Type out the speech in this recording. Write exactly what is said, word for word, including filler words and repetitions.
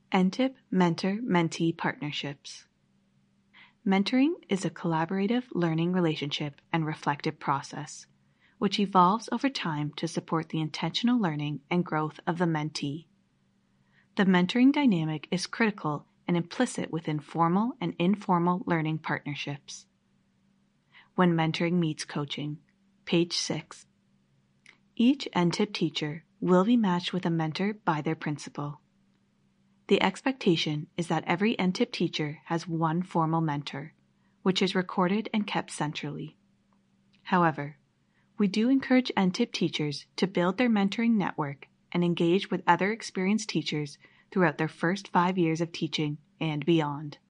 N T I P Mentor-Mentee Partnerships. Mentoring is a collaborative learning relationship and reflective process, which evolves over time to support the intentional learning and growth of the mentee. The mentoring dynamic is critical and implicit within formal and informal learning partnerships. When mentoring meets coaching, page six. Each N T I P teacher will be matched with a mentor by their principal. The expectation is that every N T I P teacher has one formal mentor, which is recorded and kept centrally. However, we do encourage N T I P teachers to build their mentoring network and engage with other experienced teachers throughout their first five years of teaching and beyond.